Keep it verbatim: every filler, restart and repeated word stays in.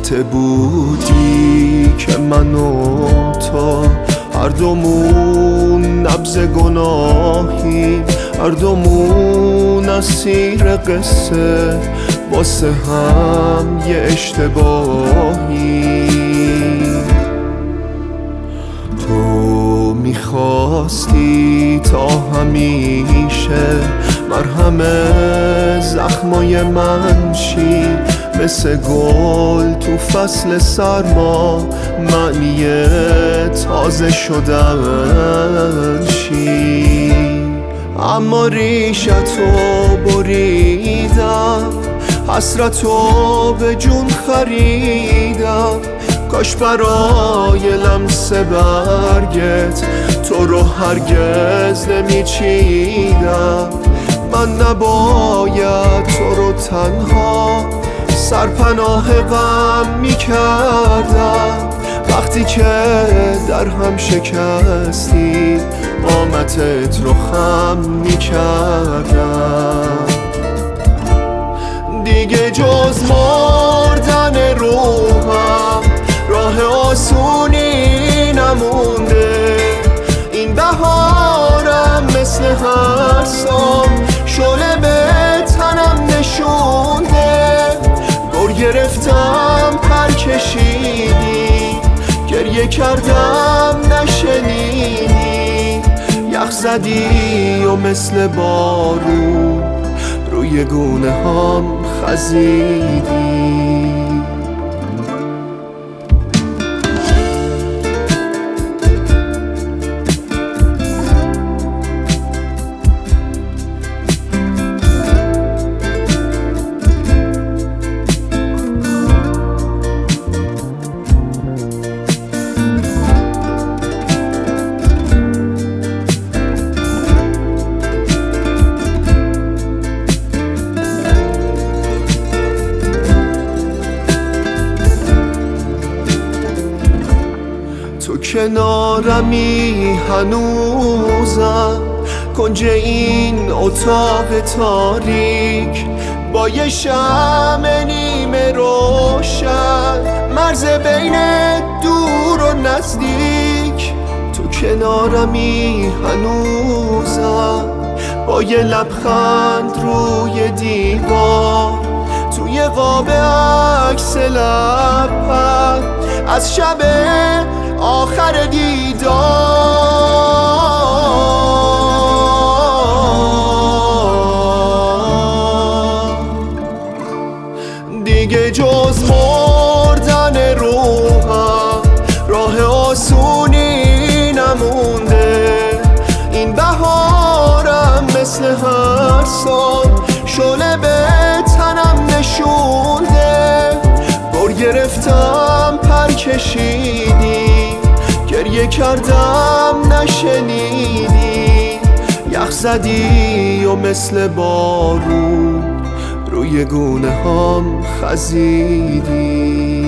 قطعه بودی که من و تو هر دومون نبض گناهی، هر دومون اسیر قصه واسه هم یه اشتباهی. تو میخواستی تا همیشه مرهم زخمای من شی، مثل گل تو فصل سرما معنی تازه شدن شی. اما ریشتو بریدم، حسرتو به جون خریدم، کاش برای لمس برگت تو رو هرگز نمیچیدم. من نباید تو رو تنها سرپناه غم میکردم، وقتی که در هم شکستی قامتت رو خم میکردم. دیگه جز مردن روحم راه آسونی نمونده، این بهارم مثل هر سال شعله به تنم نشونده. گر گرفتم پر کشیدی، گریه کردم نشنیدی، یخ زدی و مثل بارون روی گونه هم خزیدی. تو کنارمی هنوزم، کنج این اتاق تاریک با یه شمع نیمه روشن، مرز بین دور و نزدیک. تو کنارمی هنوزم با یه لبخند روی دیوار، توی قاب عکس لبت از شب آخر دیدار. دیگه جز مردن روحم راه آسونی نمونده، این بهارم مثل هر سال شعله به تنم نشونده. گر گرفتم پر کشیدی، گریه کردم نشنیدی، یخ زدی و مثل بارون روی گونه هم خزیدی.